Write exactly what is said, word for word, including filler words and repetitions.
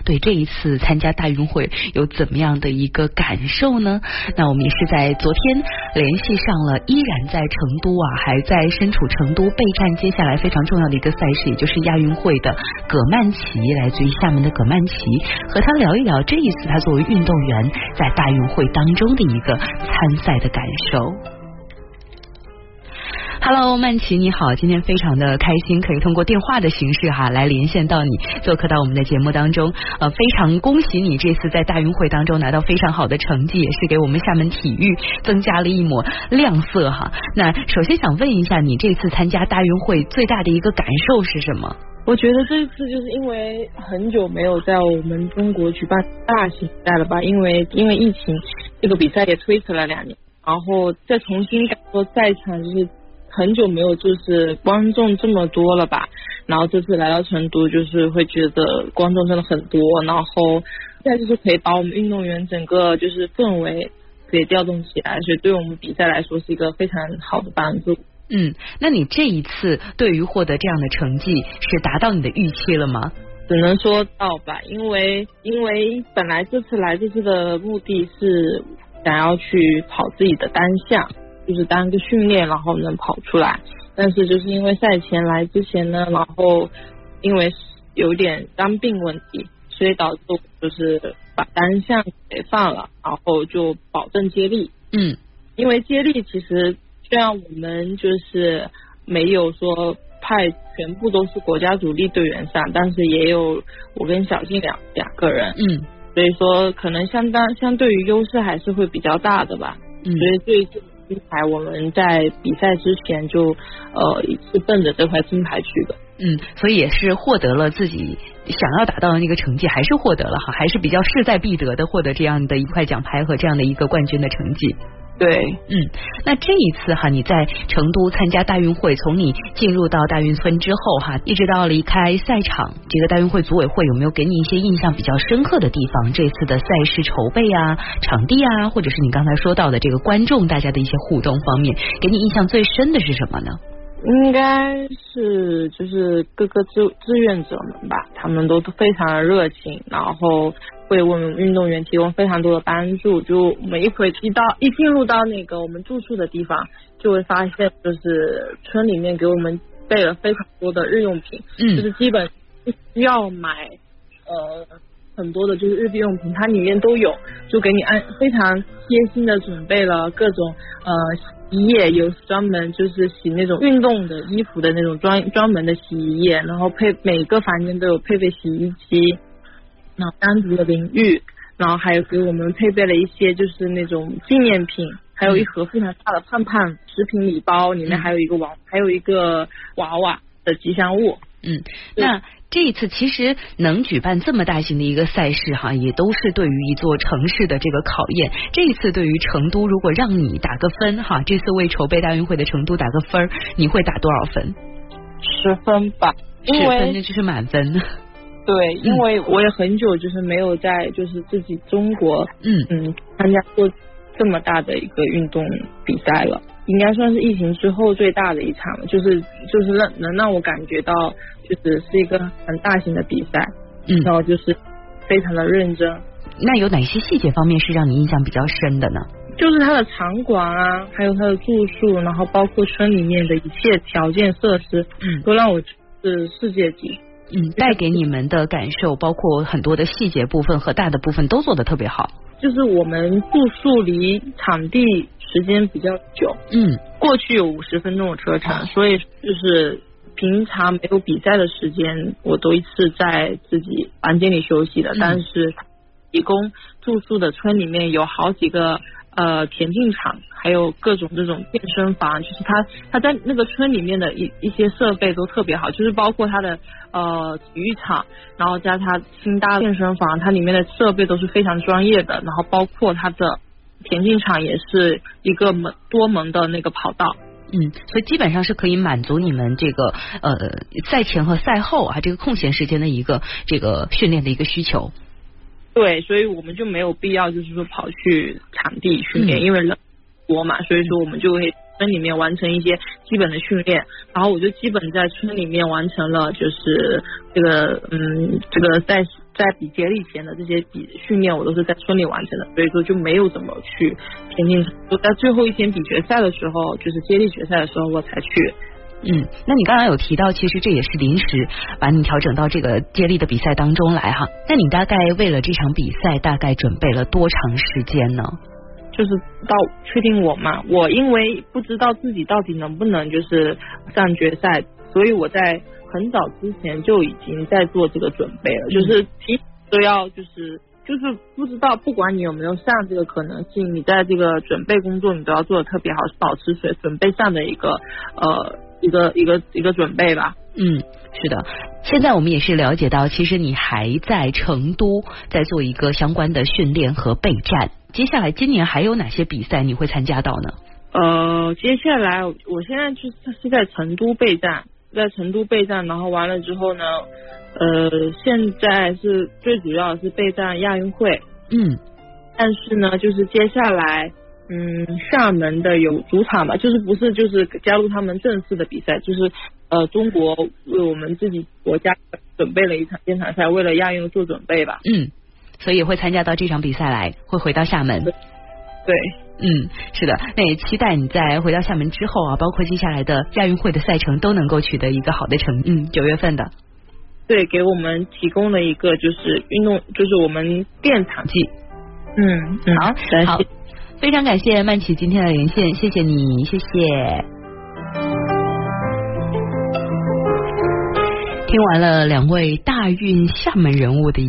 对这一次参加大运会有怎么样的一个感受呢？那我们也是在昨天联系上了依然在成都啊，还在身处成都备战接下来非常重要的一个赛事，也就是亚运会的葛曼棋，来自于厦门的葛曼棋，和他聊一聊这一次他作为运动员在大运会当中的一个参赛的感受。Hello， 曼琪你好，今天非常的开心，可以通过电话的形式哈来连线到你，做客到我们的节目当中。呃，非常恭喜你这次在大运会当中拿到非常好的成绩，也是给我们厦门体育增加了一抹亮色哈。那首先想问一下，你这次参加大运会最大的一个感受是什么？ 我觉得这一次就是因为很久没有在我们中国举办大型比赛了吧，因为因为疫情，这个比赛也推迟了两年，然后再重新感受赛场，就是很久没有就是观众这么多了吧，然后这次来到成都就是会觉得观众真的很多，然后再就是可以把我们运动员整个就是氛围可以调动起来，所以对我们比赛来说是一个非常好的帮助。 嗯，那你这一次对于获得这样的成绩是达到你的预期了吗？ 只能说到吧，因为因为本来这次来这次的目的是想要去跑自己的单项，就是当个训练，然后能跑出来。但是就是因为赛前来之前呢，然后因为有点伤病问题，所以导致就是把单项给放了，然后就保证接力。 嗯， 因为接力其实虽然我们就是没有说派全部都是国家主力队员上，但是也有我跟小静两两个人。 嗯， 所以说可能相当相对于优势还是会比较大的吧。 嗯， 所以对这个金牌我们在比赛之前就呃是奔着这块金牌去的。 嗯，所以也是获得了自己想要达到的那个成绩，还是获得了哈，还是比较势在必得的获得这样的一块奖牌和这样的一个冠军的成绩。 对， 嗯，那这一次哈，你在成都参加大运会，从你进入到大运村之后哈，一直到离开赛场，这个大运会组委会有没有给你一些印象比较深刻的地方？这次的赛事筹备啊、场地啊，或者是你刚才说到的这个观众大家的一些互动方面，给你印象最深的是什么呢？ 应该是就是各个志志愿者们吧，他们都非常的热情，然后会为我们运动员提供非常多的帮助。就我们一回一到一进入到那个我们住宿的地方，就会发现就是村里面给我们备了非常多的日用品， 嗯， 就是基本不需要买呃很多的就是日用品，它里面都有，就给你按非常贴心的准备了各种呃洗衣液，有专门就是洗那种运动的衣服的那种专专门的洗衣液，然后配每个房间都有配备洗衣机，然后单独的淋浴，然后还有给我们配备了一些就是那种纪念品，还有一盒非常大的胖胖食品礼包，里面还有一个娃，还有一个娃娃的吉祥物。 嗯，那这一次其实能举办这么大型的一个赛事哈，也都是对于一座城市的这个考验。这一次对于成都，如果让你打个分哈，这次为筹备大运会的成都打个分，你会打多少分？ 十分吧， 十分那就是满分。 对，因为我也很久就是没有在就是自己中国嗯嗯参加过这么大的一个运动比赛了，应该算是疫情之后最大的一场了，就是就是让能让我感觉到就是是一个很大型的比赛， 嗯， 然后就是非常的认真。 那有哪些细节方面是让你印象比较深的呢？ 就是它的场馆啊，还有它的住宿，然后包括村里面的一切条件设施， 嗯， 都让我是世界级。 嗯，带给你们的感受，包括很多的细节部分和大的部分都做得特别好。 就是我们住宿离场地时间比较久， 嗯， 过去有五十分钟的车程，所以就是平常没有比赛的时间，我都一次在自己房间里休息的。嗯、但是提供住宿的村里面有好几个呃田径场，还有各种这种健身房，就是它它在那个村里面的一一些设备都特别好，就是包括它的呃体育场，然后加它新搭的健身房，它里面的设备都是非常专业的，然后包括它的田径场也是一个门多门的那个跑道。 嗯，所以基本上是可以满足你们这个呃赛前和赛后啊这个空闲时间的一个这个训练的一个需求。 对，所以我们就没有必要就是说跑去场地训练，嗯、因为人多嘛，所以说我们就会村里面完成一些基本的训练，然后我就基本在村里面完成了就是这个嗯这个赛在比接力前的这些比训练我都是在村里完成的，所以说就没有怎么去田径场。就在最后一天比决赛的时候，就是接力决赛的时候我才去。 嗯，那你刚刚有提到，其实这也是临时把你调整到这个接力的比赛当中来哈。那你大概为了这场比赛，大概准备了多长时间呢？ 就是到确定我嘛，我因为不知道自己到底能不能就是上决赛，所以我在很早之前就已经在做这个准备了，就是提都要就是就是不知道，不管你有没有上这个可能性，你在这个准备工作你都要做的特别好，保持水准备上的一个呃一个一个一个准备吧。 嗯，是的。现在我们也是了解到，其实你还在成都在做一个相关的训练和备战。接下来今年还有哪些比赛你会参加到呢？ 呃，接下来我现在就是在成都备战，在成都备战，然后完了之后呢，呃，现在是最主要的是备战亚运会。 嗯， 但是呢，就是接下来。嗯，厦门的有主场吧，就是不是就是加入他们正式的比赛，就是呃中国为我们自己国家准备了一场建场赛，为了亚运做准备吧。 嗯，所以会参加到这场比赛来，会回到厦门。 对， 嗯，是的，那也期待你在回到厦门之后啊，包括接下来的亚运会的赛程都能够取得一个好的成绩。嗯，九月份的。 对，给我们提供了一个就是运动，就是我们练场记。嗯嗯， 好，好。非常感谢曼琪今天的连线，谢谢你，谢谢。听完了两位大运厦门人物的